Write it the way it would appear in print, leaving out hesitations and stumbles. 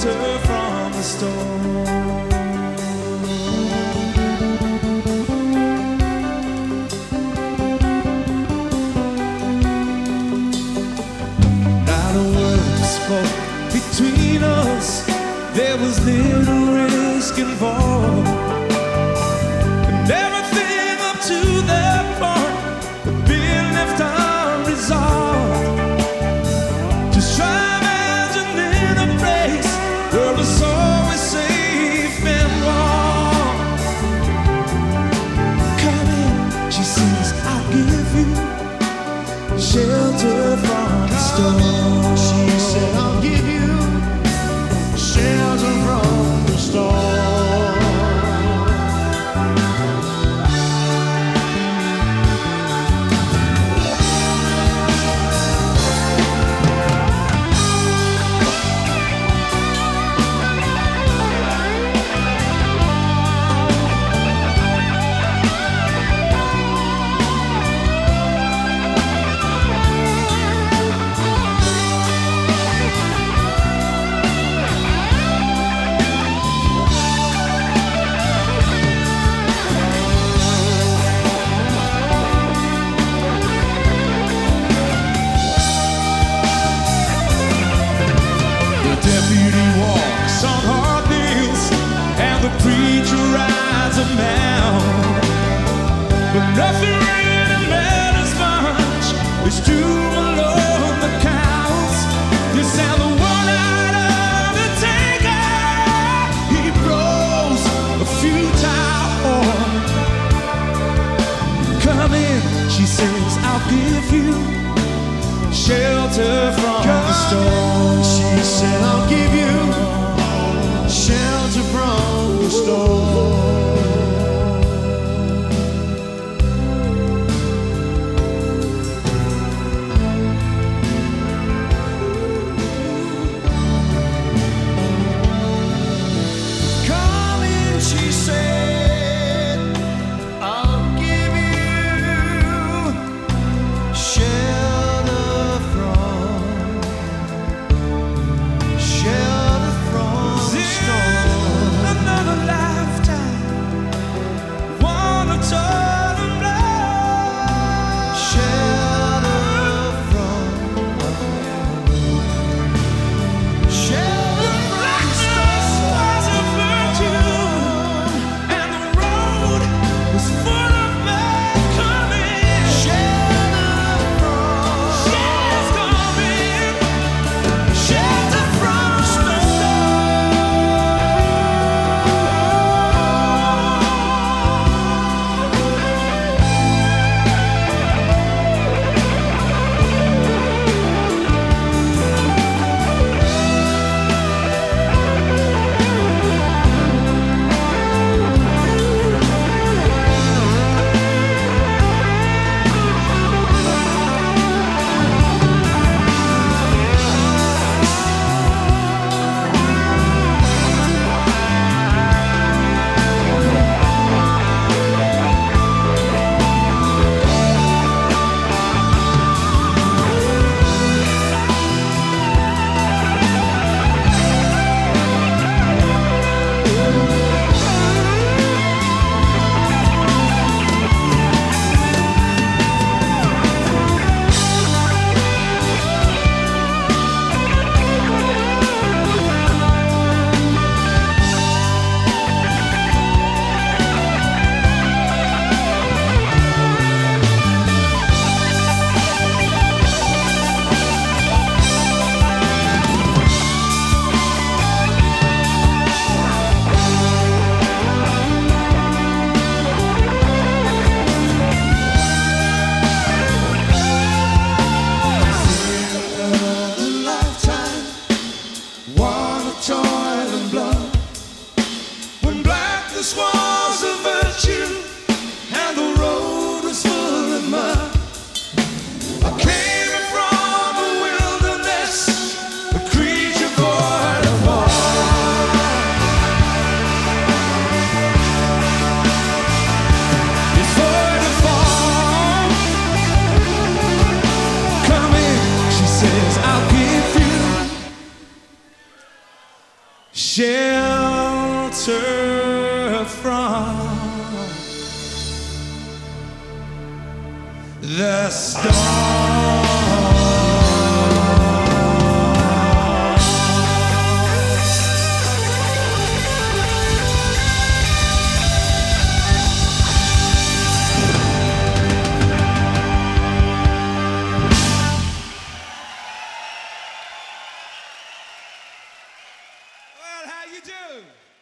shelter from the storm. Not a word spoke between us, there was little risk involved, and everything up to that point had been left unresolved. Just try imagining a place where it's always safe and warm. Come in, she says, I'll give you shelter from the storm. She said, I'll give you shelter from the storm. Deputy walks on hard nails, and the preacher rides a mound. But nothing really matters much, it's too alone that counts. Yes, and the one-eyed undertaker, he blows a futile horn. Come in, she says, I'll give you shelter from the storm. She said, I'll give you shelter from the storm. Come in, she said, I'll give you shelter from the storm. Another lifetime shelter from the storm. Well, how you do?